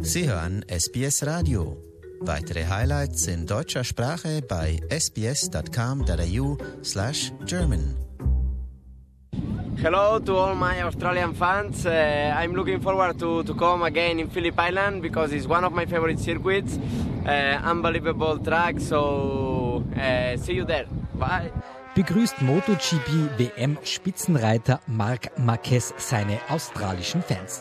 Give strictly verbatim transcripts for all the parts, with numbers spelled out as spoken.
Sie hören S B S Radio. Weitere Highlights in deutscher Sprache bei sbs.com.au slash German. Hello to all my Australian fans. Uh, I'm looking forward to, to come again in Phillip Island because it's one of my favorite circuits. Uh, unbelievable track, so uh, see you there. Bye. Begrüßt MotoGP-W M-Spitzenreiter Marc Marquez seine australischen Fans.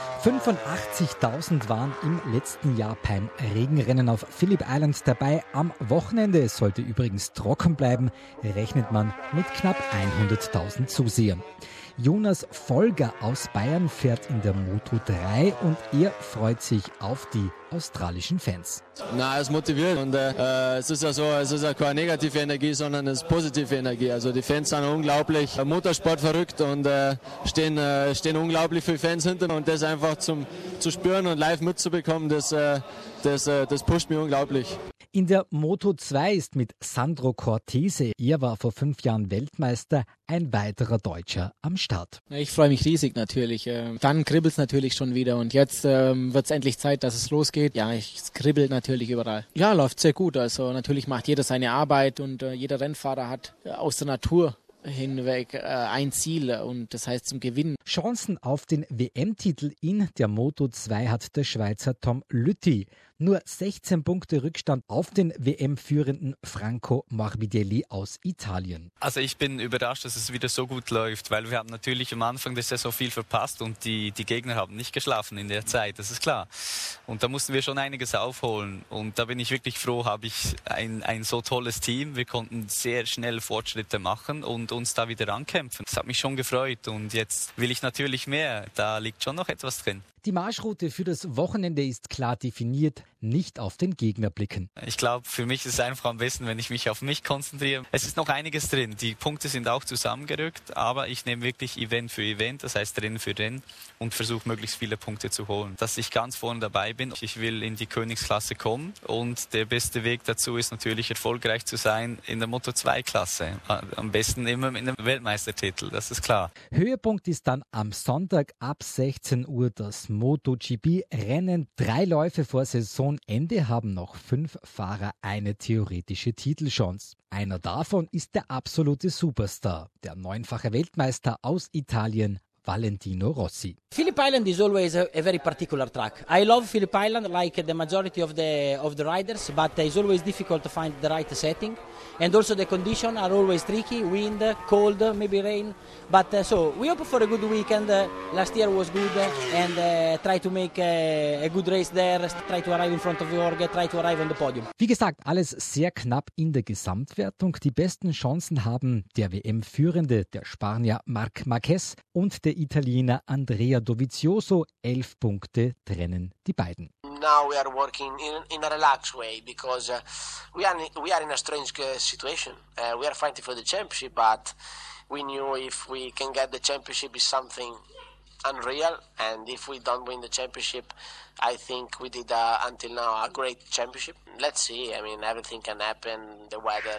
fünfundachtzigtausend waren im letzten Jahr beim Regenrennen auf Phillip Island dabei. Am Wochenende, es sollte übrigens trocken bleiben, rechnet man mit knapp hunderttausend Zusehern. Jonas Folger aus Bayern fährt in der Moto drei und er freut sich auf die australischen Fans. Na, es motiviert und äh, es ist ja so, es ist ja keine negative Energie, sondern es ist positive Energie. Also die Fans sind unglaublich Motorsport verrückt und äh, stehen, äh, stehen unglaublich viele Fans hinter und das einfach zum zu spüren und live mitzubekommen, das, äh, das, äh, das pusht mich unglaublich. In der Moto zwei ist mit Sandro Cortese, er war vor fünf Jahren Weltmeister, ein weiterer Deutscher am Start. Ich freue mich riesig natürlich. Dann kribbelt es natürlich schon wieder und jetzt ähm, wird es endlich Zeit, dass es losgeht. Ja, es kribbelt natürlich überall. Ja, läuft sehr gut. Also natürlich macht jeder seine Arbeit und äh, jeder Rennfahrer hat äh, aus der Natur hinweg äh, ein Ziel und das heißt zum Gewinnen. Chancen auf den W M-Titel in der Moto zwei hat der Schweizer Tom Lüthi. Nur sechzehn Punkte Rückstand auf den W M-führenden Franco Morbidelli aus Italien. Also ich bin überrascht, dass es wieder so gut läuft, weil wir haben natürlich am Anfang der Saison viel verpasst und die, die Gegner haben nicht geschlafen in der Zeit, das ist klar. Und da mussten wir schon einiges aufholen und da bin ich wirklich froh, habe ich ein, ein so tolles Team. Wir konnten sehr schnell Fortschritte machen und uns da wieder ankämpfen. Das hat mich schon gefreut und jetzt will ich natürlich mehr, da liegt schon noch etwas drin. Die Marschroute für das Wochenende ist klar definiert, nicht auf den Gegner blicken. Ich glaube, für mich ist es einfach am besten, wenn ich mich auf mich konzentriere. Es ist noch einiges drin, die Punkte sind auch zusammengerückt, aber ich nehme wirklich Event für Event, das heißt Rennen für Rennen und versuche möglichst viele Punkte zu holen. Dass ich ganz vorne dabei bin, ich will in die Königsklasse kommen und der beste Weg dazu ist natürlich erfolgreich zu sein in der Moto zwei Klasse. Am besten immer mit einem Weltmeistertitel, das ist klar. Höhepunkt ist dann am Sonntag ab sechzehn Uhr das MotoGP-Rennen. Drei Läufe vor Saisonende haben noch fünf Fahrer eine theoretische Titelchance. Einer davon ist der absolute Superstar, der neunfache Weltmeister aus Italien, Valentino Rossi. Phillip Island is always a, a very particular track. I love Phillip Island like the majority of the of the riders, but it's always difficult to find the right setting. And also the conditions are always tricky, wind, cold, maybe rain. But uh, so we hope for a good weekend. Uh, last year was good uh, and uh, try to make a, a good race there, try to arrive in front of Jorge, try to arrive on the podium. Wie gesagt, alles sehr knapp in der Gesamtwertung. Die besten Chancen haben der W M-Führende, der Spanier Marc Marquez und der Italiener Andrea Dovizioso. Elf Punkte trennen die beiden. Now we are working in, in a relaxed way because uh, we are in, we are in a strange uh, situation. Uh, we are fighting for the championship, but we knew if we can get the championship is something unreal, and if we don't win the championship, I think we did uh, until now a great championship. Let's see. I mean, everything can happen. The weather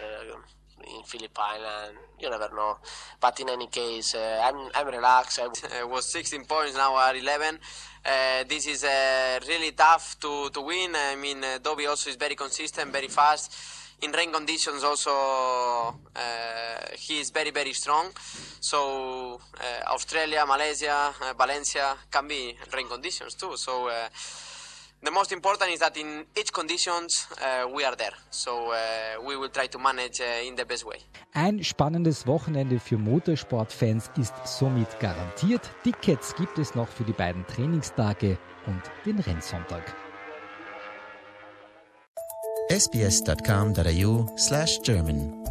in Phillip Island, you never know. But in any case, uh, I'm I'm relaxed. I It was sixteen points, now are eleven. Uh, this is uh, really tough to, to win. I mean, uh, Dovi also is very consistent, very fast. In rain conditions also, uh, he is very, very strong. So uh, Australia, Malaysia, uh, Valencia can be rain conditions too. So uh, the most important is that in each conditions uh, we are there. So uh, we will try to manage uh, in the best way. Ein spannendes Wochenende für Motorsportfans ist somit garantiert. Tickets gibt es noch für die beiden Trainingstage und den Rennsonntag. sbs.com.au slash German